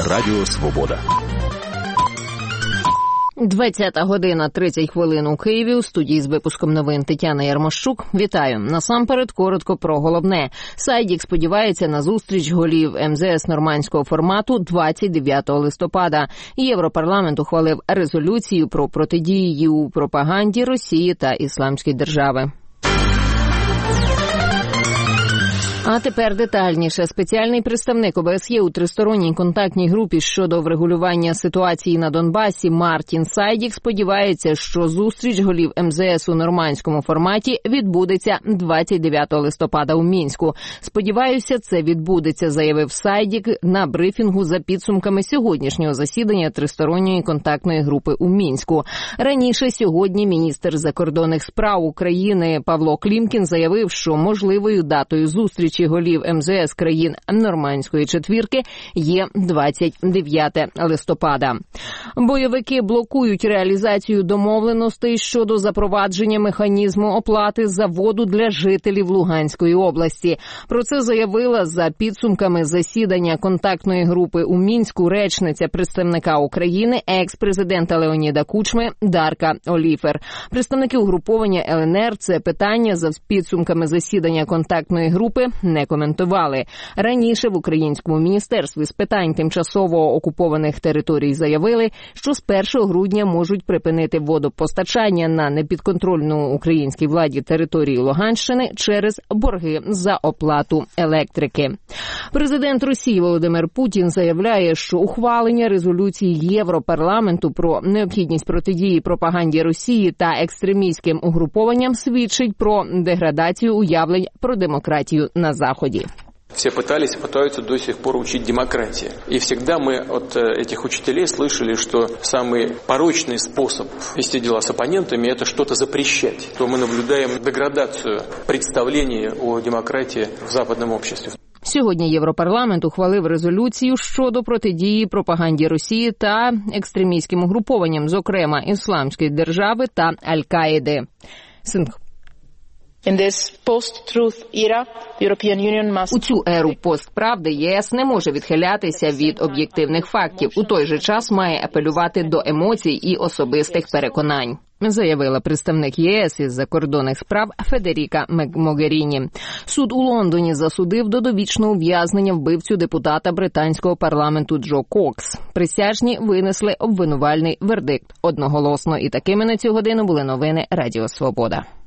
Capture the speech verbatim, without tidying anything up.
Радіо Свобода. двадцята година тридцять хвилин у Києві. У студії з випуском новин Тетяна Ярмощук. Вітаю. Насамперед коротко про головне. Сайдік сподівається на зустріч голів ем зе ес нормандського формату двадцять дев'ятого листопада. Європарламент ухвалив резолюцію про протидію пропаганді Росії та Ісламської держави. А тепер детальніше. Спеціальний представник о бе ес є у тристоронній контактній групі щодо врегулювання ситуації на Донбасі Мартін Сайдік сподівається, що зустріч голів ем зе ес у нормандському форматі відбудеться двадцять дев'ятого листопада у Мінську. Сподіваюся, це відбудеться, заявив Сайдік на брифінгу за підсумками сьогоднішнього засідання тристоронньої контактної групи у Мінську. Раніше сьогодні міністр закордонних справ України Павло Клімкін заявив, що можливою датою зустрічі голів ем зе ес країн Нормандської четвірки є двадцять дев'ятого листопада. Бойовики блокують реалізацію домовленостей щодо запровадження механізму оплати за воду для жителів Луганської області. Про це заявила за підсумками засідання контактної групи у Мінську речниця представника України, екс-президента Леоніда Кучми Дарка Оліфер. Представники угруповання ел ен ер це питання за підсумками засідання контактної групи не коментували. Раніше в Українському міністерстві з питань тимчасово окупованих територій заявили, що з першого грудня можуть припинити водопостачання на непідконтрольну українській владі території Луганщини через борги за оплату електрики. Президент Росії Володимир Путін заявляє, що ухвалення резолюції Європарламенту про необхідність протидії пропаганді Росії та екстремістським угрупованням свідчить про деградацію уявлень про демократію на Заходе. Все пытались и пытаются до сих пор учить демократии. И всегда мы от этих учителей слышали, что самый порочный способ вести дела с оппонентами – это что-то запрещать. То мы наблюдаем деградацию представлений о демократии в западном обществе. Сьогодні Європарламент ухвалив резолюцію щодо протидії пропаганді Росії та екстремістським угрупованням, зокрема Ісламської держави та Аль-Каїди. У цю еру постправди ЄС не може відхилятися від об'єктивних фактів. У той же час має апелювати до емоцій і особистих переконань, заявила представник ЄС із закордонних справ Федеріка Могеріні. Суд у Лондоні засудив до довічного ув'язнення вбивцю депутата британського парламенту Джо Кокс. Присяжні винесли обвинувальний вердикт одноголосно. І такими на цю годину були новини Радіо Свобода.